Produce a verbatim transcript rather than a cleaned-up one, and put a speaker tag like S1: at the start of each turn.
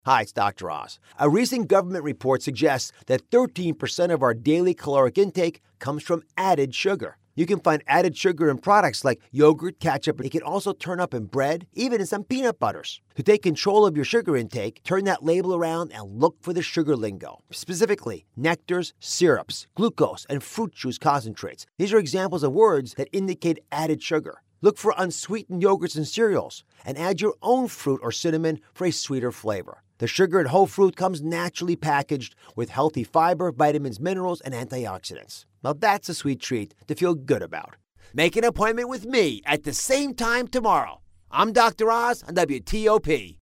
S1: Hi, it's Doctor Oz. A recent government report suggests that thirteen percent of our daily caloric intake comes from added sugar. You can find added sugar in products like yogurt, ketchup, and it can also turn up in bread, even in some peanut butters. To take control of your sugar intake, turn that label around and look for the sugar lingo. Specifically, nectars, syrups, glucose, and fruit juice concentrates. These are examples of words that indicate added sugar. Look for unsweetened yogurts and cereals, and add your own fruit or cinnamon for a sweeter flavor. The sugar in whole fruit comes naturally packaged with healthy fiber, vitamins, minerals, and antioxidants. Now that's a sweet treat to feel good about. Make an appointment with me at the same time tomorrow. I'm Doctor Oz on W T O P.